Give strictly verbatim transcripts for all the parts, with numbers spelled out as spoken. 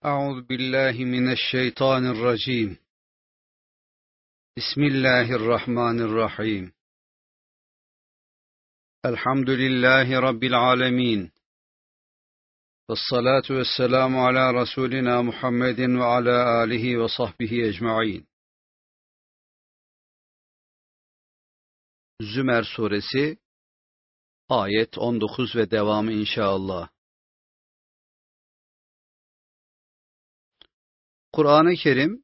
أعوذ بالله من الشيطان الرجيم بسم الله الرحمن الرحيم الحمد لله رب العالمين والصلاة والسلام على رسولنا محمد وعلى آله وصحبه أجمعين. Zümer Suresi ayet on dokuz ve devamı inşallah. Kur'an-ı Kerim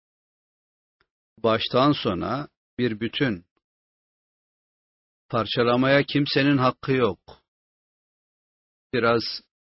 baştan sona bir bütün. Parçalamaya kimsenin hakkı yok. Biraz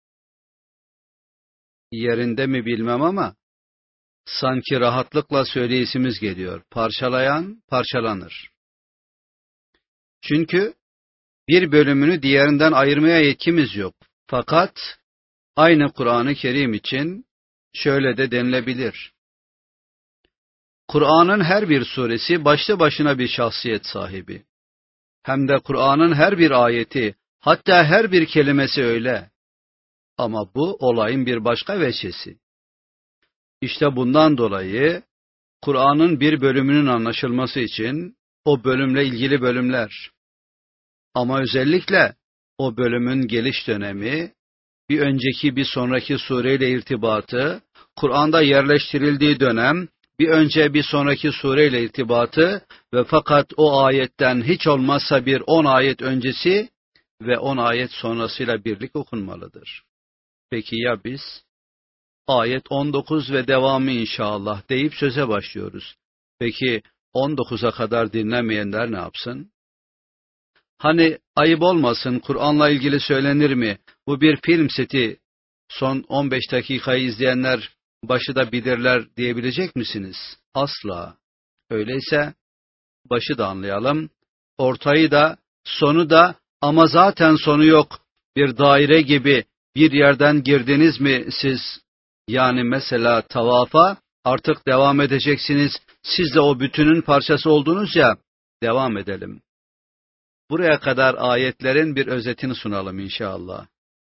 yerinde mi bilmem ama sanki rahatlıkla söyleyişimiz geliyor. Parçalayan parçalanır. Çünkü bir bölümünü diğerinden ayırmaya yetkimiz yok. Fakat aynı Kur'an-ı Kerim için şöyle de denilebilir. Kur'an'ın her bir suresi başlı başına bir şahsiyet sahibi. Hem de Kur'an'ın her bir ayeti, hatta her bir kelimesi öyle. Ama bu olayın bir başka veçesi. İşte bundan dolayı Kur'an'ın bir bölümünün anlaşılması için o bölümle ilgili bölümler. Ama özellikle o bölümün geliş dönemi, bir önceki bir sonraki sureyle irtibatı, Kur'an'da yerleştirildiği dönem, bir önce bir sonraki sureyle irtibatı ve fakat o ayetten hiç olmazsa bir on ayet öncesi ve on ayet sonrasıyla birlik okunmalıdır. Peki ya biz? Ayet on dokuz ve devamı inşallah deyip söze başlıyoruz. Peki on dokuza kadar dinlemeyenler ne yapsın? Hani ayıp olmasın, Kur'an'la ilgili söylenir mi? Bu bir film seti, son on beş dakikayı izleyenler başı da bilirler diyebilecek misiniz? Asla. Öyleyse başı da anlayalım, ortayı da, sonu da, ama zaten sonu yok. Bir daire gibi bir yerden girdiniz mi siz? Yani mesela tavafa artık devam edeceksiniz. Siz de o bütünün parçası oldunuz ya, devam edelim. Buraya kadar ayetlerin bir özetini sunalım inşallah.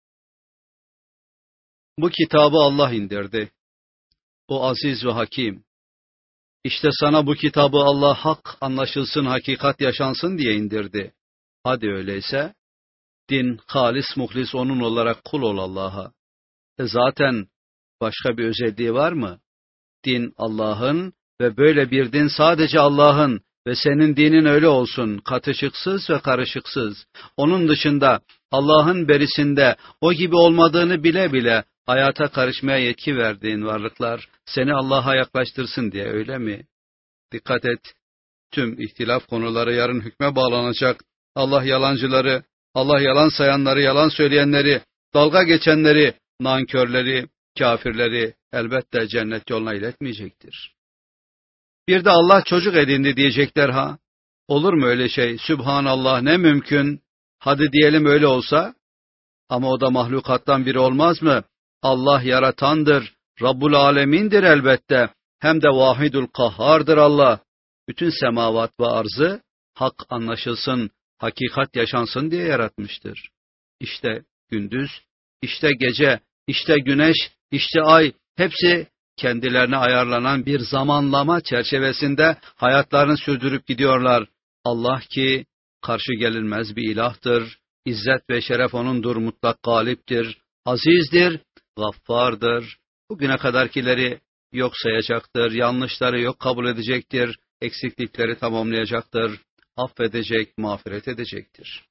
Bu kitabı Allah indirdi. O aziz ve hakim. İşte sana bu kitabı Allah hak anlaşılsın, hakikat yaşansın diye indirdi. Hadi öyleyse, din, halis, muhlis onun olarak kul ol Allah'a. E zaten başka bir özelliği var mı? Din Allah'ın ve böyle bir din sadece Allah'ın ve senin dinin öyle olsun, katışıksız ve karışıksız. Onun dışında Allah'ın berisinde o gibi olmadığını bile bile hayata karışmaya yetki verdiğin varlıklar seni Allah'a yaklaştırsın diye, öyle mi? Dikkat et, tüm ihtilaf konuları yarın hükme bağlanacak. Allah yalancıları, Allah yalan sayanları, yalan söyleyenleri, dalga geçenleri, nankörleri, kafirleri elbette cennet yoluna iletmeyecektir. Bir de Allah çocuk edindi diyecekler ha. Olur mu öyle şey? Sübhanallah, ne mümkün. Hadi diyelim öyle olsa. Ama o da mahlukattan biri olmaz mı? Allah yaratandır, Rabbul Alemin'dir elbette. Hem de Vahidul Kahhar'dır Allah. Bütün semavat ve arzı hak anlaşılsın, hakikat yaşansın diye yaratmıştır. İşte gündüz, işte gece, işte güneş, işte ay, hepsi kendilerine ayarlanan bir zamanlama çerçevesinde hayatlarını sürdürüp gidiyorlar. Allah ki karşı gelinmez bir ilahtır, İzzet ve şeref O'nundur, mutlak galiptir, azizdir, gaffardır. Bugüne kadarkileri yok sayacaktır, yanlışları yok kabul edecektir, eksiklikleri tamamlayacaktır, affedecek, mağfiret edecektir.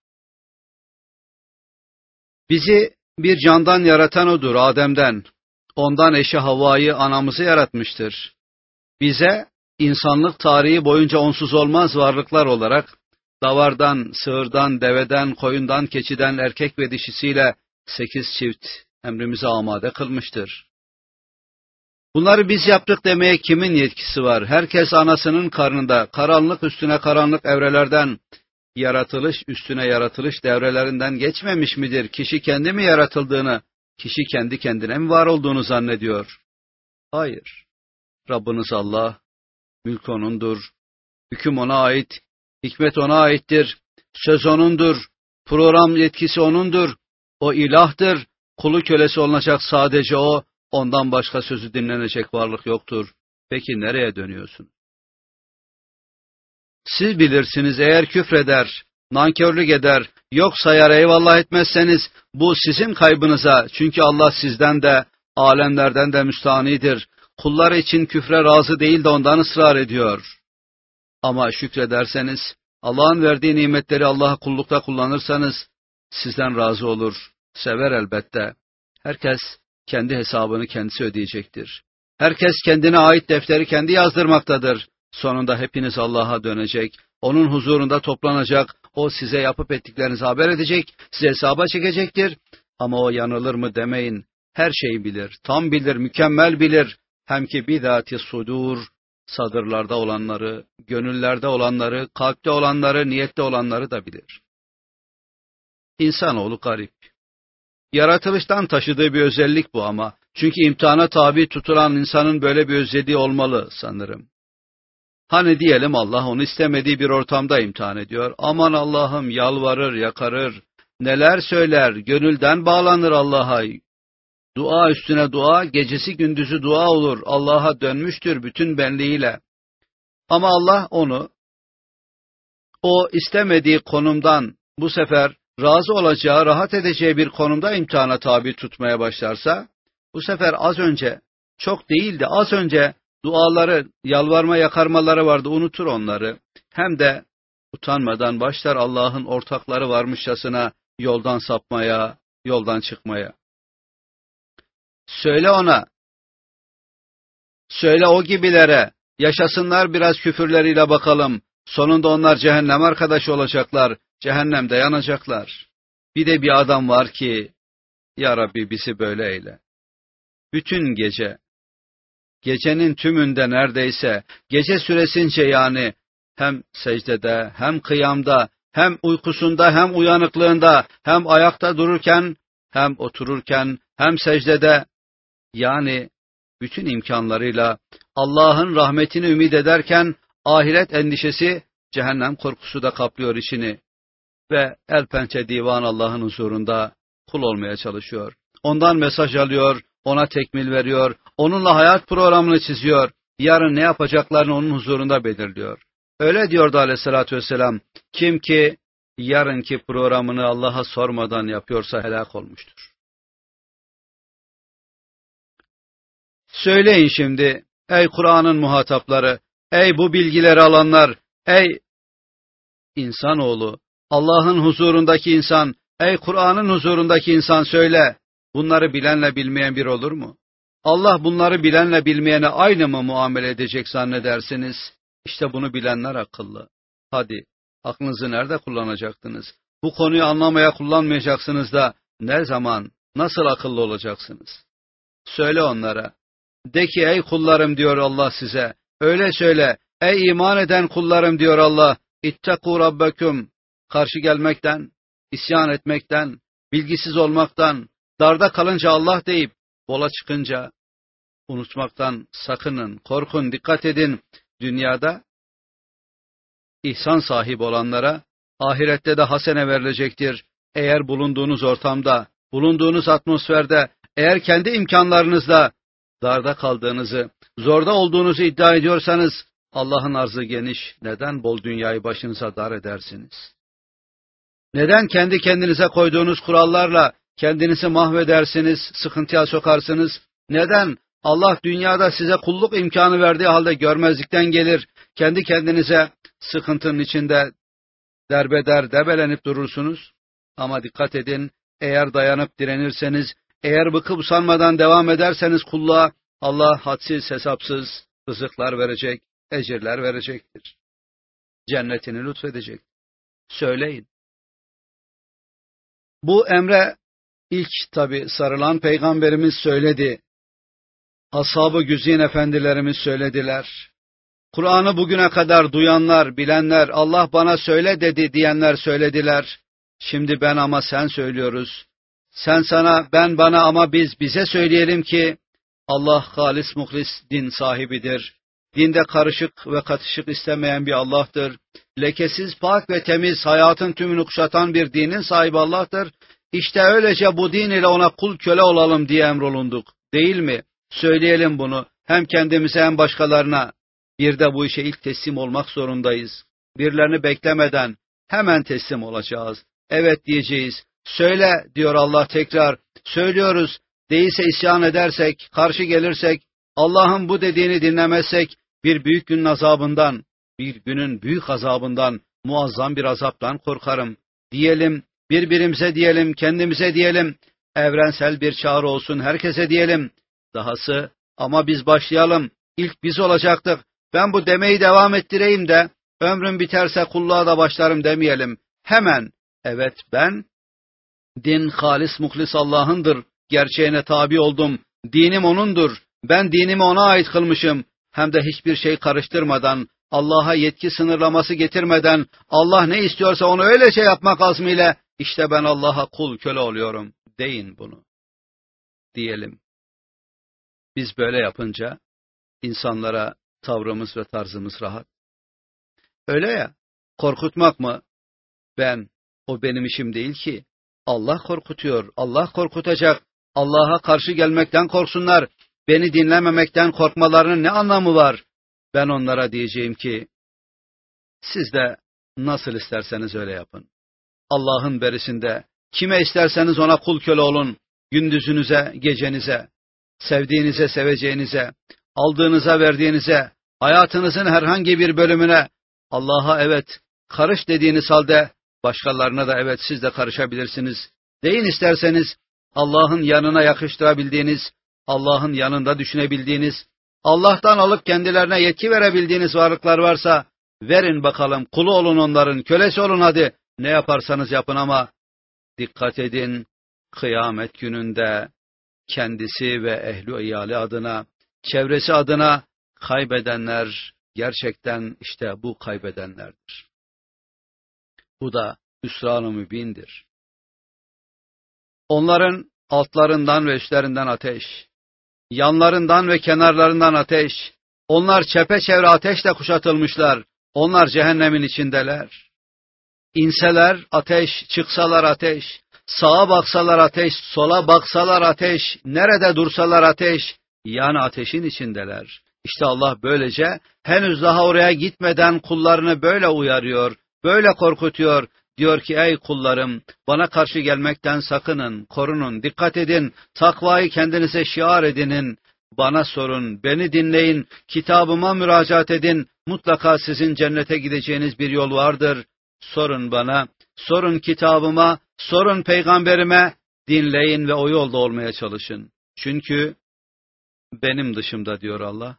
Bizi bir candan yaratan O'dur, Adem'den. Ondan eşi Havva'yı, anamızı yaratmıştır. Bize insanlık tarihi boyunca onsuz olmaz varlıklar olarak davardan, sığırdan, deveden, koyundan, keçiden, erkek ve dişisiyle sekiz çift emrimize amade kılmıştır. Bunları biz yaptık demeye kimin yetkisi var? Herkes anasının karnında, karanlık üstüne karanlık evrelerden, yaratılış üstüne yaratılış devrelerinden geçmemiş midir? Kişi kendi mi yaratıldığını, kişi kendi kendine mi var olduğunu zannediyor? Hayır. Rabbiniz Allah, mülk O'nundur, hüküm O'na ait, hikmet O'na aittir, söz O'nundur, program yetkisi O'nundur, O ilahtır, kulu kölesi olunacak sadece O, Ondan başka sözü dinlenecek varlık yoktur. Peki nereye dönüyorsun? Siz bilirsiniz, eğer küfreder, nankörlük eder, yok sayar, eyvallah etmezseniz bu sizin kaybınıza. Çünkü Allah sizden de, alemlerden de müstahnidir. Kulları için küfre razı değil de ondan ısrar ediyor. Ama şükrederseniz, Allah'ın verdiği nimetleri Allah'a kullukta kullanırsanız, sizden razı olur, sever elbette. Herkes kendi hesabını kendisi ödeyecektir. Herkes kendine ait defteri kendi yazdırmaktadır. Sonunda hepiniz Allah'a dönecek, onun huzurunda toplanacak, o size yapıp ettiklerinizi haber edecek, size hesaba çekecektir. Ama o yanılır mı demeyin, her şeyi bilir, tam bilir, mükemmel bilir. Hem ki bidati sudur, sadırlarda olanları, gönüllerde olanları, kalpte olanları, niyette olanları da bilir. İnsanoğlu garip. Yaratılıştan taşıdığı bir özellik bu ama. Çünkü imtihana tabi tutulan insanın böyle bir özelliği olmalı sanırım. Hani diyelim Allah onu istemediği bir ortamda imtihan ediyor. Aman Allah'ım, yalvarır, yakarır, neler söyler, gönülden bağlanır Allah'a. Dua üstüne dua, gecesi gündüzü dua olur. Allah'a dönmüştür bütün benliğiyle. Ama Allah onu, o istemediği konumdan bu sefer razı olacağı, rahat edeceği bir konumda imtihana tabi tutmaya başlarsa, bu sefer az önce, çok değildi, az önce duaları, yalvarma, yakarmaları vardı, unutur onları. Hem de utanmadan başlar Allah'ın ortakları varmışçasına yoldan sapmaya, yoldan çıkmaya. Söyle ona, söyle o gibilere, yaşasınlar biraz küfürleriyle bakalım. Sonunda onlar cehennem arkadaşı olacaklar, cehennemde yanacaklar. Bir de bir adam var ki, Ya Rabbi bizi böyle eyle. Bütün gece, gecenin tümünde neredeyse, gece süresince yani, hem secdede, hem kıyamda, hem uykusunda, hem uyanıklığında, hem ayakta dururken, hem otururken, hem secdede, yani bütün imkanlarıyla Allah'ın rahmetini ümit ederken, ahiret endişesi, cehennem korkusu da kaplıyor içini. Ve el pençe divan Allah'ın huzurunda kul olmaya çalışıyor. Ondan mesaj alıyor, ona tekmil veriyor, onunla hayat programını çiziyor, yarın ne yapacaklarını onun huzurunda belirliyor. Öyle diyordu Aleyhisselatü Vesselam, kim ki yarınki programını Allah'a sormadan yapıyorsa helak olmuştur. Söyleyin şimdi, ey Kur'an'ın muhatapları, ey bu bilgileri alanlar, ey insanoğlu, Allah'ın huzurundaki insan, ey Kur'an'ın huzurundaki insan söyle, bunları bilenle bilmeyen bir olur mu? Allah bunları bilenle bilmeyene aynı mı muamele edecek zannedersiniz? İşte bunu bilenler akıllı. Hadi, aklınızı nerede kullanacaktınız? Bu konuyu anlamaya kullanmayacaksınız da ne zaman, nasıl akıllı olacaksınız? Söyle onlara. De ki ey kullarım diyor Allah size. Öyle söyle. Ey iman eden kullarım diyor Allah. İttekû rabbeküm. Karşı gelmekten, isyan etmekten, bilgisiz olmaktan, darda kalınca Allah deyip, bola çıkınca unutmaktan sakının, korkun, dikkat edin. Dünyada ihsan sahibi olanlara ahirette de hasene verilecektir. Eğer bulunduğunuz ortamda, bulunduğunuz atmosferde, eğer kendi imkanlarınızla darda kaldığınızı, zorda olduğunuzu iddia ediyorsanız, Allah'ın arzı geniş, neden bol dünyayı başınıza dar edersiniz? Neden kendi kendinize koyduğunuz kurallarla kendinizi mahvedersiniz, sıkıntıya sokarsınız? Neden Allah dünyada size kulluk imkanı verdiği halde görmezlikten gelir, kendi kendinize sıkıntının içinde derbeder, debelenip durursunuz? Ama dikkat edin, eğer dayanıp direnirseniz, eğer bıkıp usanmadan devam ederseniz kulluğa, Allah hadsiz hesapsız rızıklar verecek, ecirler verecektir. Cennetini lütfedecek. Söyleyin. Bu emre ilk tabi sarılan peygamberimiz söyledi. Ashab-ı güzin efendilerimiz söylediler. Kur'an'ı bugüne kadar duyanlar, bilenler, Allah bana söyle dedi diyenler söylediler. Şimdi ben ama sen söylüyoruz. Sen sana, ben bana ama biz bize söyleyelim ki Allah halis muhlis din sahibidir. Dinde karışık ve katışık istemeyen bir Allah'tır. Lekesiz, pak ve temiz, hayatın tümünü kuşatan bir dinin sahibi Allah'tır. İşte öylece bu din ile ona kul köle olalım diye emrolunduk Değil mi? Söyleyelim bunu. Hem kendimize hem başkalarına. Bir de bu işe ilk teslim olmak zorundayız. Birilerini beklemeden hemen teslim olacağız. Evet diyeceğiz. Söyle diyor Allah tekrar. Söylüyoruz. Değilse isyan edersek, karşı gelirsek, Allah'ın bu dediğini dinlemezsek bir büyük günün azabından, bir günün büyük azabından, muazzam bir azaptan korkarım. Diyelim, birbirimize diyelim, kendimize diyelim, evrensel bir çağrı olsun herkese diyelim. Dahası ama biz başlayalım, ilk biz olacaktık. Ben bu demeyi devam ettireyim de, ömrüm biterse kulluğa da başlarım demeyelim. Hemen, evet ben, din halis muhlis Allah'ındır, gerçeğine tabi oldum, dinim O'nundur, ben dinimi O'na ait kılmışım, hem de hiçbir şey karıştırmadan, Allah'a yetki sınırlaması getirmeden, Allah ne istiyorsa onu öylece yapmak azmiyle, işte ben Allah'a kul köle oluyorum, deyin bunu, diyelim. Biz böyle yapınca, insanlara tavrımız ve tarzımız rahat. Öyle ya, korkutmak mı? Ben, o benim işim değil ki. Allah korkutuyor, Allah korkutacak. Allah'a karşı gelmekten korksunlar. Beni dinlememekten korkmalarının ne anlamı var? Ben onlara diyeceğim ki, siz de nasıl isterseniz öyle yapın. Allah'ın berisinde, kime isterseniz ona kul köle olun. Gündüzünüze, gecenize, sevdiğinize, seveceğinize, aldığınıza, verdiğinize, hayatınızın herhangi bir bölümüne, Allah'a evet, karış dediğiniz halde, başkalarına da evet siz de karışabilirsiniz. Deyin isterseniz, Allah'ın yanına yakıştırabildiğiniz, Allah'ın yanında düşünebildiğiniz, Allah'tan alıp kendilerine yetki verebildiğiniz varlıklar varsa, verin bakalım, kulu olun onların, kölesi olun hadi, ne yaparsanız yapın ama, dikkat edin, kıyamet gününde, kendisi ve ehli iyali adına, çevresi adına, kaybedenler, gerçekten işte bu kaybedenlerdir. Bu da hüsran-ı mübindir. Onların altlarından ve üstlerinden ateş, yanlarından ve kenarlarından ateş, onlar çepeçevre ateşle kuşatılmışlar, onlar cehennemin içindeler. İnseler ateş, çıksalar ateş, sağa baksalar ateş, sola baksalar ateş, nerede dursalar ateş, yani ateşin içindeler. İşte Allah böylece henüz daha oraya gitmeden kullarını böyle uyarıyor, böyle korkutuyor. Diyor ki ey kullarım, bana karşı gelmekten sakının, korunun, dikkat edin, takvayı kendinize şiar edinin, bana sorun, beni dinleyin, kitabıma müracaat edin, mutlaka sizin cennete gideceğiniz bir yol vardır. Sorun bana, sorun kitabıma, sorun peygamberime, dinleyin ve o yolda olmaya çalışın. Çünkü benim dışımda diyor Allah,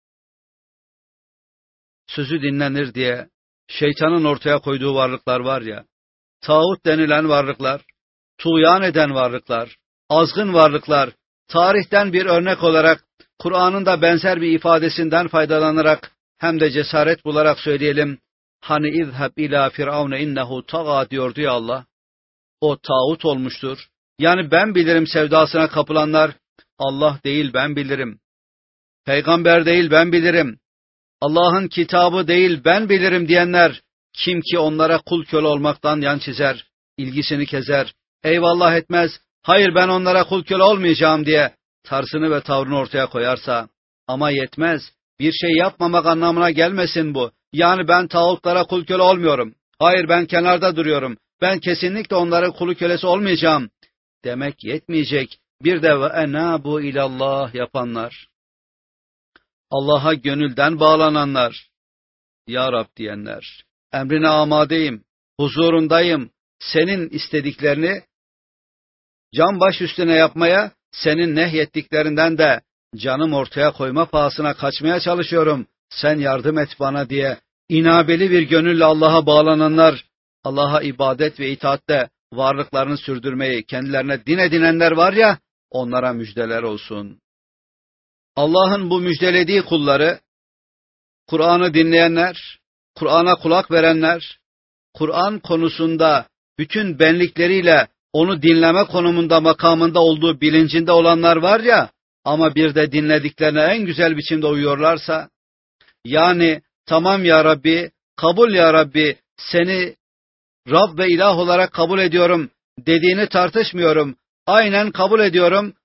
sözü dinlenir diye şeytanın ortaya koyduğu varlıklar var ya, tağut denilen varlıklar, tuğyan eden varlıklar, azgın varlıklar, tarihten bir örnek olarak, Kur'an'ın da benzer bir ifadesinden faydalanarak, hem de cesaret bularak söyleyelim, hani izheb ila firavne innehu taga diyordu ya Allah, o tağut olmuştur. Yani ben bilirim sevdasına kapılanlar, Allah değil ben bilirim, peygamber değil ben bilirim, Allah'ın kitabı değil ben bilirim diyenler, kim ki onlara kul köle olmaktan yan çizer, ilgisini kezer, eyvallah etmez, hayır ben onlara kul köle olmayacağım diye tarzını ve tavrını ortaya koyarsa, ama yetmez, bir şey yapmamak anlamına gelmesin bu. Yani ben tağutlara kul köle olmuyorum, hayır ben kenarda duruyorum, ben kesinlikle onların kulu kölesi olmayacağım demek yetmeyecek. Bir de ve enabu ilallah yapanlar, Allah'a gönülden bağlananlar, Ya Rab diyenler, emrine amadeyim, huzurundayım, senin istediklerini can baş üstüne yapmaya, senin nehyettiklerinden de canım ortaya koyma pahasına kaçmaya çalışıyorum, sen yardım et bana diye inabeli bir gönülle Allah'a bağlananlar, Allah'a ibadet ve itaatte varlıklarını sürdürmeyi kendilerine din edinenler var ya, onlara müjdeler olsun. Allah'ın bu müjdelediği kulları, Kur'an'ı dinleyenler, Kur'an'a kulak verenler, Kur'an konusunda bütün benlikleriyle onu dinleme konumunda, makamında olduğu bilincinde olanlar var ya, ama bir de dinlediklerine en güzel biçimde uyuyorlarsa, yani tamam ya Rabbi, kabul ya Rabbi, seni Rab ve ilah olarak kabul ediyorum dediğini tartışmıyorum, aynen kabul ediyorum,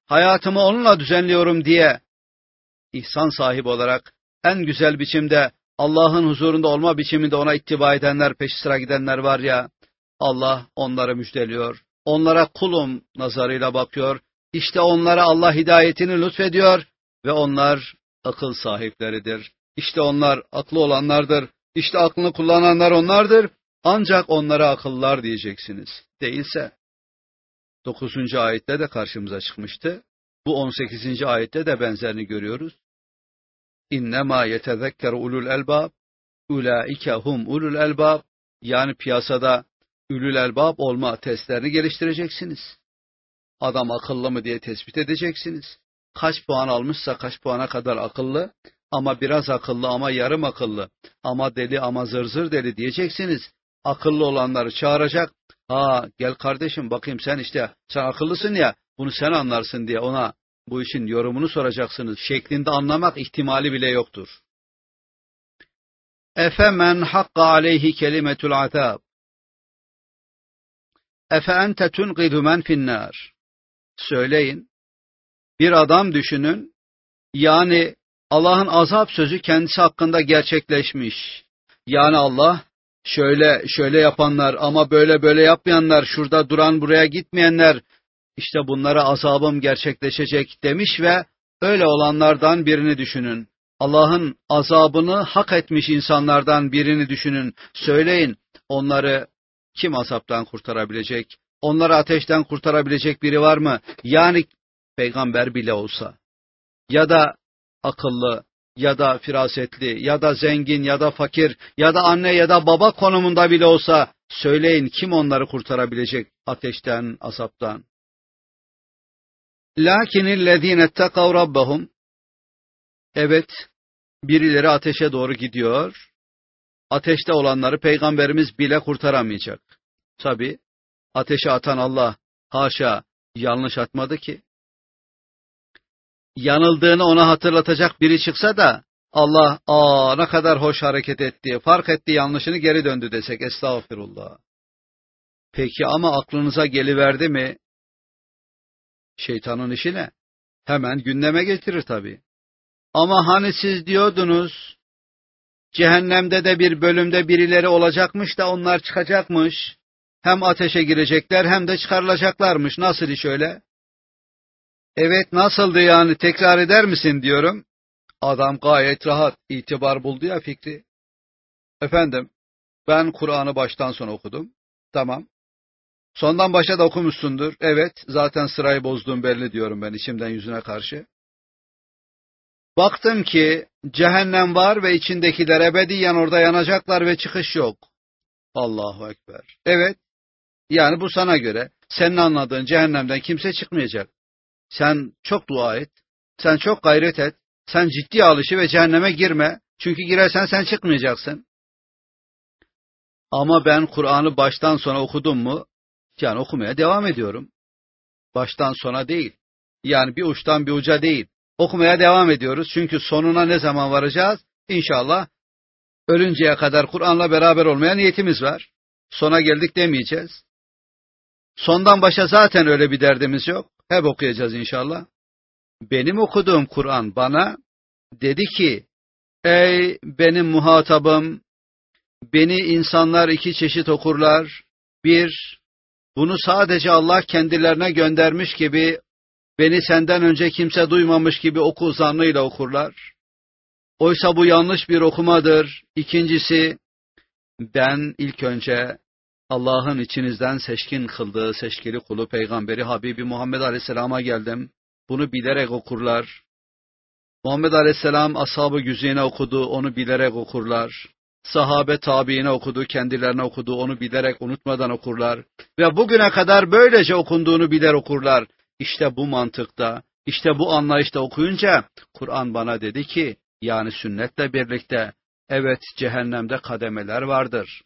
hayatımı onunla düzenliyorum diye ihsan sahibi olarak en güzel biçimde Allah'ın huzurunda olma biçiminde ona ittiba edenler, peşi sıra gidenler var ya, Allah onları müjdeliyor. Onlara kulum nazarıyla bakıyor. İşte onlara Allah hidayetini lütfediyor ve onlar akıl sahipleridir. İşte onlar aklı olanlardır. İşte aklını kullananlar onlardır. Ancak onlara akıllar diyeceksiniz. Değilse dokuzuncu ayette de karşımıza çıkmıştı. Bu on sekizinci ayette de benzerini görüyoruz. İnnemâ yetezekkeru ulul elbâb, ulaike hum ulul elbâb. Yani piyasada ulul elbâb olma testlerini geliştireceksiniz. Adam akıllı mı diye tespit edeceksiniz. Kaç puan almışsa kaç puana kadar akıllı, ama biraz akıllı, ama yarım akıllı, ama deli, ama zır zır deli diyeceksiniz. Akıllı olanları çağıracak. Ha gel kardeşim bakayım, sen işte sen akıllısın ya, bunu sen anlarsın diye ona bu işin yorumunu soracaksınız şeklinde anlamak ihtimali bile yoktur. Efe men hakka aleyhi kelimetul azab. Efe ente tunqidu men finnâr. Söyleyin, bir adam düşünün, yani Allah'ın azap sözü kendisi hakkında gerçekleşmiş. Yani Allah şöyle şöyle yapanlar ama böyle böyle yapmayanlar, şurada duran buraya gitmeyenler, işte bunlara azabım gerçekleşecek demiş ve öyle olanlardan birini düşünün. Allah'ın azabını hak etmiş insanlardan birini düşünün. Söyleyin, onları kim azaptan kurtarabilecek? Onları ateşten kurtarabilecek biri var mı? Yani peygamber bile olsa, ya da akıllı, ya da firasetli, ya da zengin, ya da fakir, ya da anne ya da baba konumunda bile olsa, söyleyin kim onları kurtarabilecek ateşten, azaptan? Lakinillezine ettekav rabbahum. Evet, birileri ateşe doğru gidiyor. Ateşte olanları peygamberimiz bile kurtaramayacak. Tabi ateşe atan Allah haşa yanlış atmadı ki. Yanıldığını ona hatırlatacak biri çıksa da Allah aa ne kadar hoş hareket etti, fark etti, yanlışını geri döndü desek estağfirullah. Peki ama aklınıza geliverdi mi? Şeytanın işi ne? Hemen gündeme getirir tabii. Ama hani siz diyordunuz, cehennemde de bir bölümde birileri olacakmış da onlar çıkacakmış. Hem ateşe girecekler hem de çıkarılacaklarmış. Nasıl iş öyle? Evet, nasıldı yani, tekrar eder misin diyorum. Adam gayet rahat, itibar buldu ya fikri. Efendim, ben Kur'an'ı baştan sona okudum. Tamam. Sondan başa da okumuşsundur. Evet, zaten sırayı bozduğum belli diyorum ben içimden yüzüne karşı. Baktım ki cehennem var ve içindekiler ebediyen orada yanacaklar ve çıkış yok. Allahu Ekber. Evet, yani bu sana göre. Senin anladığın cehennemden kimse çıkmayacak. Sen çok dua et, sen çok gayret et, sen ciddi alışı ve cehenneme girme. Çünkü girersen sen çıkmayacaksın. Ama ben Kur'an'ı baştan sona okudum mu? Yani okumaya devam ediyorum. Baştan sona değil. Yani bir uçtan bir uca değil. Okumaya devam ediyoruz. Çünkü sonuna ne zaman varacağız? İnşallah ölünceye kadar Kur'an'la beraber olmaya niyetimiz var. Sona geldik demeyeceğiz. Sondan başa zaten öyle bir derdimiz yok. Hep okuyacağız inşallah. Benim okuduğum Kur'an bana dedi ki, ey benim muhatabım, beni insanlar iki çeşit okurlar. Bir, bunu sadece Allah kendilerine göndermiş gibi, beni senden önce kimse duymamış gibi oku zannıyla okurlar. Oysa bu yanlış bir okumadır. İkincisi, ben ilk önce Allah'ın içinizden seçkin kıldığı seçkili kulu Peygamberi Habibi Muhammed Aleyhisselam'a geldim. Bunu bilerek okurlar. Muhammed Aleyhisselam ashab-ı güzine okudu, onu bilerek okurlar. Sahabe tabiine okudu, kendilerine okudu, onu bilerek unutmadan okurlar. Ve bugüne kadar böylece okunduğunu biler okurlar. İşte bu mantıkta, işte bu anlayışta okuyunca Kur'an bana dedi ki, yani sünnetle birlikte, evet cehennemde kademeler vardır.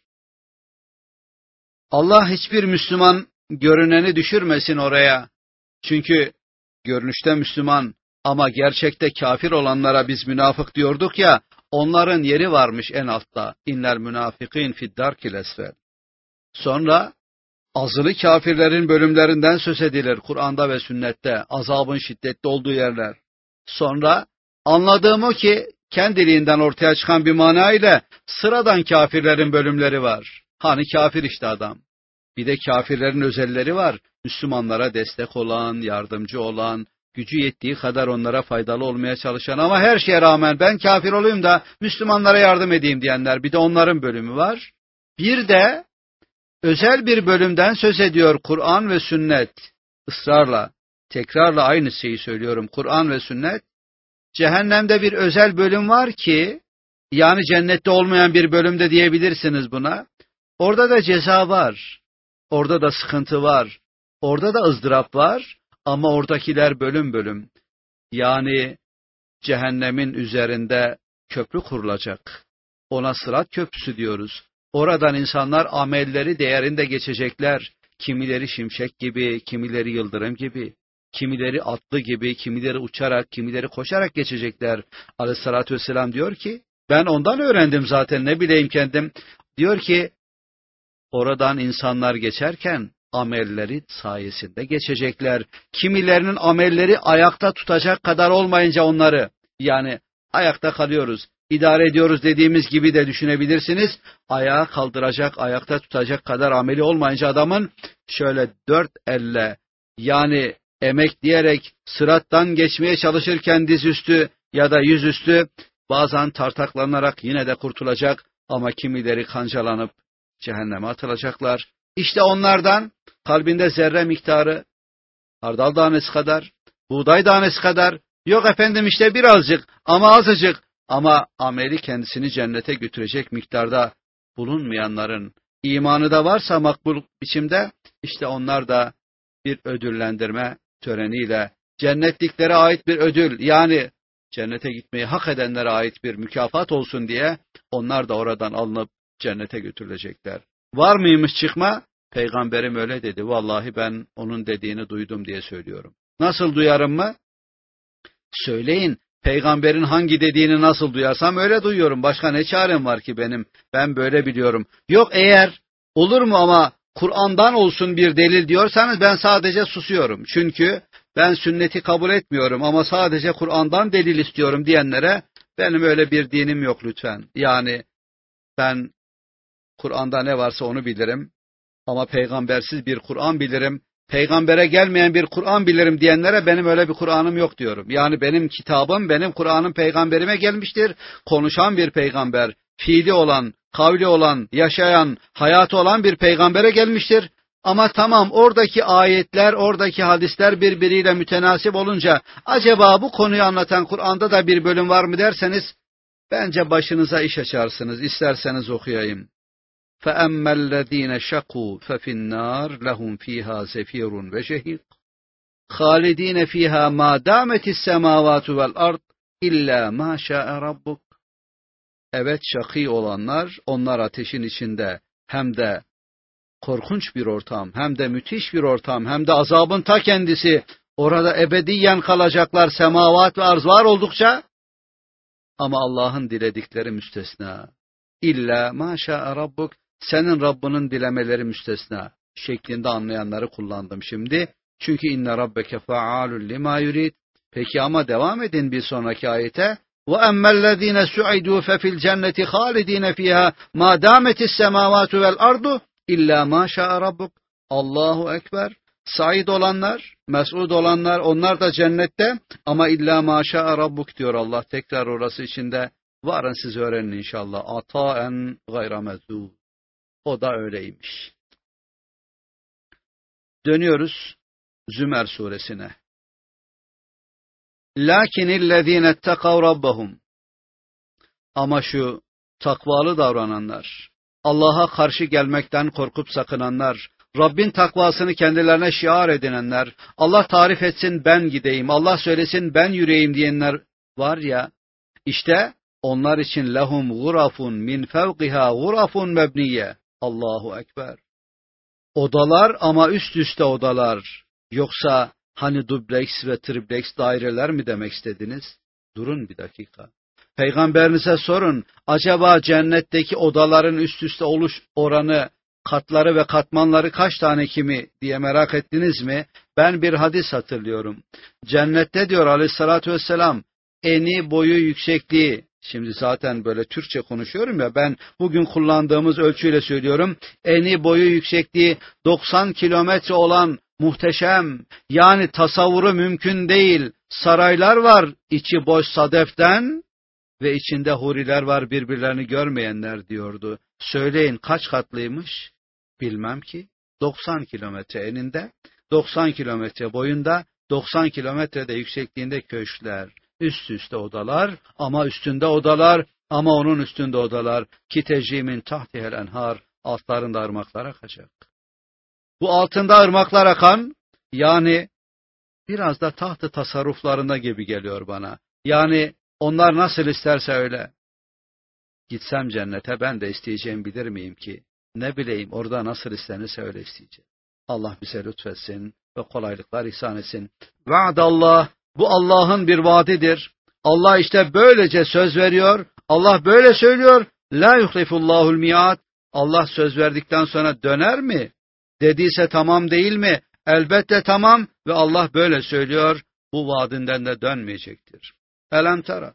Allah hiçbir Müslüman görüneni düşürmesin oraya. Çünkü görünüşte Müslüman ama gerçekte kafir olanlara biz münafık diyorduk ya, onların yeri varmış en altta. İnnel münafikîn fid darkil esfel. Sonra Azılı kafirlerin bölümlerinden söz edilir Kur'an'da ve sünnette, azabın şiddetli olduğu yerler. Sonra anladığım o ki kendiliğinden ortaya çıkan bir mana ile sıradan kafirlerin bölümleri var. Hani kafir işte adam. Bir de kafirlerin özelleri var. Müslümanlara destek olan, yardımcı olan, gücü yettiği kadar onlara faydalı olmaya çalışan ama her şeye rağmen ben kafir olayım da Müslümanlara yardım edeyim diyenler. Bir de onların bölümü var. Bir de özel bir bölümden söz ediyor Kur'an ve sünnet. Israrla, tekrarla aynı şeyi söylüyorum. Kur'an ve sünnet. Cehennemde bir özel bölüm var ki, yani cennette olmayan bir bölümde diyebilirsiniz buna. Orada da ceza var. Orada da sıkıntı var. Orada da ızdırap var. Ama oradakiler bölüm bölüm. Yani cehennemin üzerinde köprü kurulacak. Ona Sırat Köprüsü diyoruz. Oradan insanlar amelleri değerinde geçecekler. Kimileri şimşek gibi, kimileri yıldırım gibi, kimileri atlı gibi, kimileri uçarak, kimileri koşarak geçecekler. Aleyhissalatü vesselam diyor ki, ben ondan öğrendim zaten, ne bileyim kendim. Diyor ki, oradan insanlar geçerken amelleri sayesinde geçecekler. Kimilerinin amelleri ayakta tutacak kadar olmayınca onları, yani ayakta kalıyoruz, idare ediyoruz dediğimiz gibi de düşünebilirsiniz. Ayağa kaldıracak, ayakta tutacak kadar ameli olmayınca adamın şöyle dört elle, yani emekleyerek sırattan geçmeye çalışırken dizüstü ya da yüzüstü bazen tartaklanarak yine de kurtulacak ama kimileri kancalanıp cehenneme atılacaklar. İşte onlardan kalbinde zerre miktarı, hardal tanesi kadar, buğday tanesi kadar, yok efendim işte birazcık ama azıcık, ama ameli kendisini cennete götürecek miktarda bulunmayanların imanı da varsa makbul biçimde, işte onlar da bir ödüllendirme töreniyle cennetliklere ait bir ödül, yani cennete gitmeyi hak edenlere ait bir mükafat olsun diye onlar da oradan alınıp cennete götürülecekler. Var mıymış çıkma? Peygamberim öyle dedi. Vallahi ben onun dediğini duydum diye söylüyorum. Nasıl duyarım mı? Söyleyin. Peygamberin hangi dediğini nasıl duyarsam öyle duyuyorum. Başka ne çarem var ki benim? Ben böyle biliyorum. Yok eğer olur mu ama Kur'an'dan olsun bir delil diyorsanız ben sadece susuyorum. Çünkü ben sünneti kabul etmiyorum ama sadece Kur'an'dan delil istiyorum diyenlere benim öyle bir dinim yok lütfen. Yani ben Kur'an'da ne varsa onu bilirim ama peygambersiz bir Kur'an bilirim. Peygambere gelmeyen bir Kur'an bilirim diyenlere benim öyle bir Kur'an'ım yok diyorum. Yani benim kitabım, benim Kur'an'ım peygamberime gelmiştir. Konuşan bir peygamber, fiili olan, kavli olan, yaşayan, hayatı olan bir peygambere gelmiştir. Ama tamam, oradaki ayetler, oradaki hadisler birbiriyle mütenasip olunca acaba bu konuyu anlatan Kur'an'da da bir bölüm var mı derseniz bence başınıza iş açarsınız. İsterseniz okuyayım. فَأَمَّا الَّذ۪ينَ شَقُوا فَفِي النَّارِ لَهُمْ ف۪يهَا زَف۪يرٌ وَشَهِيقٌ خَالِد۪ينَ ف۪يهَا مَا دَامَتِ السَّمَاوَاتُ وَالْأَرْضِ اِلَّا مَا شَاءَ رَبُّكَ. Evet, şakî olanlar, onlar ateşin içinde hem de korkunç bir ortam, hem de müthiş bir ortam, hem de azabın ta kendisi, orada ebediyen kalacaklar semavat ve arz var oldukça, ama Allah'ın diledikleri müstesna. İlla maşa Rabbuk, senin Rabbinin dilemeleri müstesna şeklinde anlayanları kullandım şimdi. Çünkü inne rabbeke faalul lima yurid. Peki ama devam edin bir sonraki ayete. Ve emmellezine su'idu fe fil cenneti halidine fiha ma dametis semavatu vel ardu illa maşa Rabbuk. Allahu ekber. Said olanlar, mes'ud olanlar, onlar da cennette ama illa maşa Rabbuk diyor Allah tekrar orası içinde. Varın siz öğrenin inşallah. Ataen gayra mezû. O da öyleymiş. Dönüyoruz Zümer suresine. Lakinillezîne ettekav rabbahum. Ama şu takvalı davrananlar, Allah'a karşı gelmekten korkup sakınanlar, Rabbin takvasını kendilerine şiar edinenler, Allah tarif etsin ben gideyim, Allah söylesin ben yürüyeyim diyenler var ya, işte onlar için lehum gurafun min fevkiha gurafun mebniye. Allahu ekber. Odalar ama üst üste odalar. Yoksa hani dubleks ve tripleks daireler mi demek istediniz? Durun bir dakika. Peygamberinize sorun. Acaba cennetteki odaların üst üste oluş oranı katları ve katmanları kaç tane kimi diye merak ettiniz mi? Ben bir hadis hatırlıyorum. Cennette diyor Aleyhissalatü vesselam, eni, boyu, yüksekliği, şimdi zaten böyle Türkçe konuşuyorum ya, ben bugün kullandığımız ölçüyle söylüyorum, eni, boyu, yüksekliği doksan kilometre olan muhteşem, yani tasavvuru mümkün değil saraylar var, içi boş sadeften ve içinde huriler var, birbirlerini görmeyenler diyordu. Söyleyin kaç katlıymış? Bilmem ki. doksan kilometre eninde, doksan kilometre boyunda, doksan kilometrede yüksekliğinde köşkler, üst üste odalar, ama üstünde odalar, ama onun üstünde odalar, ki tecrimin tahtihel enhar, altlarında ırmaklar akacak. Bu altında ırmaklar akan, yani biraz da tahtı tasarruflarında gibi geliyor bana. Yani onlar nasıl isterse öyle. Gitsem cennete ben de isteyeceğim bilir miyim ki? Ne bileyim, orada nasıl istenirse öyle isteyeceğim. Allah bize lütfetsin ve kolaylıklar ihsan etsin. Vaadallah, bu Allah'ın bir vaadidir. Allah işte böylece söz veriyor. Allah böyle söylüyor. La yuhlifullahul mi'ad. Allah söz verdikten sonra döner mi? Dediyse tamam değil mi? Elbette tamam ve Allah böyle söylüyor. Bu vaadinden de dönmeyecektir. Elem tera.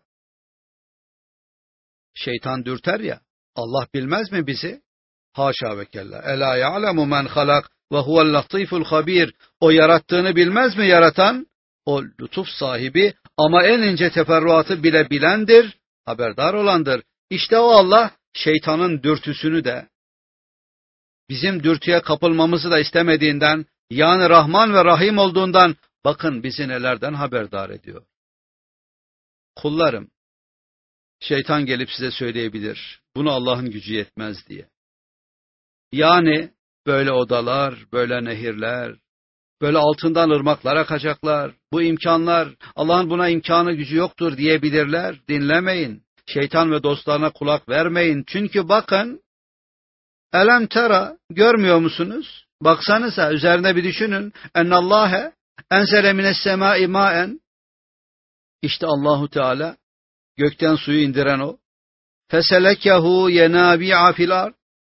Şeytan dürter ya. Allah bilmez mi bizi? Haşa ve kella. Ela ya'lemu men halak ve huvel latiful habir. O yarattığını bilmez mi yaratan? O lütuf sahibi ama en ince teferruatı bile bilendir, haberdar olandır. İşte o Allah şeytanın dürtüsünü de, bizim dürtüye kapılmamızı da istemediğinden, yani Rahman ve Rahim olduğundan, bakın bizi nelerden haberdar ediyor. Kullarım, şeytan gelip size söyleyebilir, bunu Allah'ın gücü yetmez diye. Yani böyle odalar, böyle nehirler, böyle altından ırmaklar akacaklar, bu imkanlar, Allah'ın buna imkanı gücü yoktur diyebilirler. Dinlemeyin, şeytan ve dostlarına kulak vermeyin. Çünkü bakın, elem tera, görmüyor musunuz? Baksanıza, üzerine bir düşünün. Ennallâhe enzele mines semâi mâen. İşte Allahu Teala gökten suyu indiren o. Feselekehu yenâbi'a fil ard.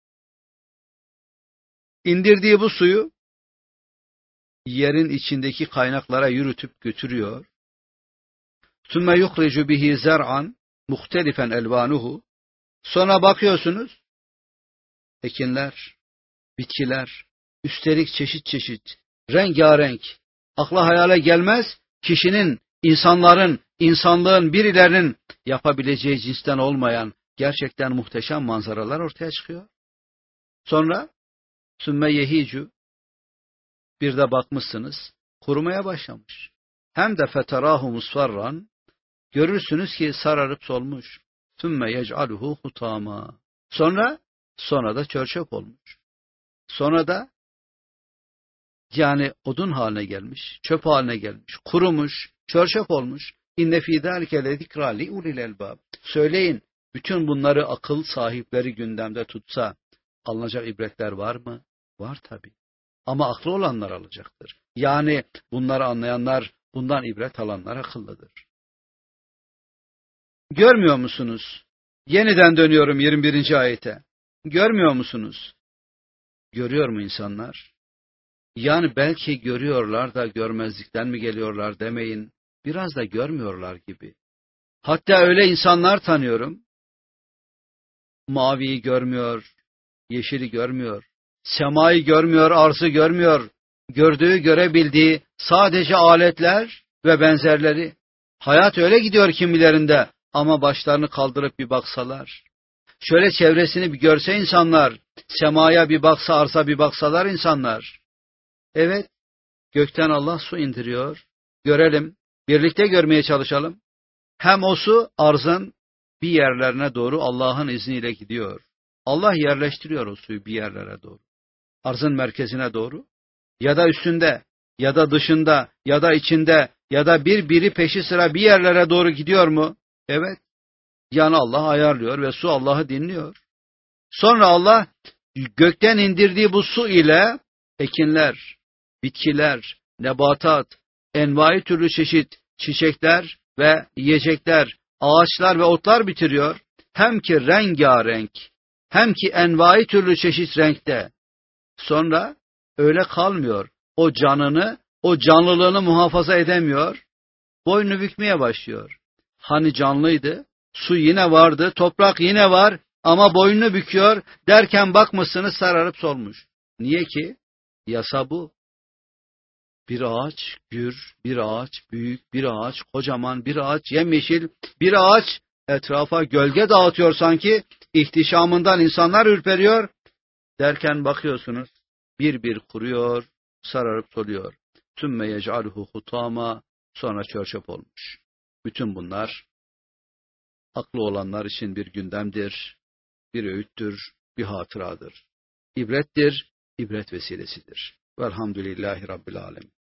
İndirdiği bu suyu yerin içindeki kaynaklara yürütüp götürüyor. Sümme yukhricu bihi zer'an muhtelifen elvanuhu. Sonra bakıyorsunuz, ekinler, bitkiler, üstelik çeşit çeşit, rengarenk, akla hayale gelmez, kişinin, insanların, insanlığın, birilerinin yapabileceği cinsten olmayan gerçekten muhteşem manzaralar ortaya çıkıyor. Sonra sümme yehicu, bir de bakmışsınız, kurumaya başlamış. Hem de feterahu musfarran, görürsünüz ki sararıp solmuş. Sümme yec'aluhu hutama. Sonra, sonra da çörçöp olmuş. Sonra da, yani odun haline gelmiş, çöp haline gelmiş, kurumuş, çörçöp olmuş. İnne fî zâlike lezikra li ulil elbâb. Söyleyin, bütün bunları akıl sahipleri gündemde tutsa, alınacak ibretler var mı? Var tabii. Ama aklı olanlar alacaktır. Yani bunları anlayanlar, bundan ibret alanlar akıllıdır. Görmüyor musunuz? Yeniden dönüyorum yirmi birinci ayete. Görmüyor musunuz? Görüyor mu insanlar? Yani belki görüyorlar da görmezlikten mi geliyorlar demeyin. Biraz da görmüyorlar gibi. Hatta öyle insanlar tanıyorum. Maviyi görmüyor, yeşili görmüyor. Semayı görmüyor, arzı görmüyor. Gördüğü, görebildiği sadece aletler ve benzerleri. Hayat öyle gidiyor kimilerinde ama başlarını kaldırıp bir baksalar. Şöyle çevresini bir görse insanlar, semaya bir baksa, arza bir baksalar insanlar. Evet, gökten Allah su indiriyor. Görelim, birlikte görmeye çalışalım. Hem o su arzın bir yerlerine doğru Allah'ın izniyle gidiyor. Allah yerleştiriyor o suyu bir yerlere doğru. Arzın merkezine doğru, ya da üstünde, ya da dışında, ya da içinde, ya da bir biri peşi sıra bir yerlere doğru gidiyor mu? Evet. Yani Allah ayarlıyor ve su Allah'ı dinliyor. Sonra Allah gökten indirdiği bu su ile ekinler, bitkiler, nebatat, envai türlü çeşit çiçekler ve yiyecekler, ağaçlar ve otlar bitiriyor. Hem ki rengarenk, hem ki envai türlü çeşit renkte, Sonra öyle kalmıyor. O canını, o canlılığını muhafaza edemiyor. Boynunu bükmeye başlıyor. Hani canlıydı, su yine vardı, toprak yine var ama boynunu büküyor derken bakmışsınız sararıp solmuş. Niye ki? Yasa bu. Bir ağaç gür, bir ağaç büyük, bir ağaç kocaman, bir ağaç yemyeşil, bir ağaç etrafa gölge dağıtıyor sanki, ihtişamından insanlar ürperiyor. Derken bakıyorsunuz bir bir kuruyor, sararıp soluyor. Tümme yec'aluhu hutama, sonra çörçöp olmuş. Bütün bunlar aklı olanlar için bir gündemdir, bir öğüttür, bir hatıradır. İbrettir, ibret vesilesidir. Velhamdülillahi Rabbil Alemin.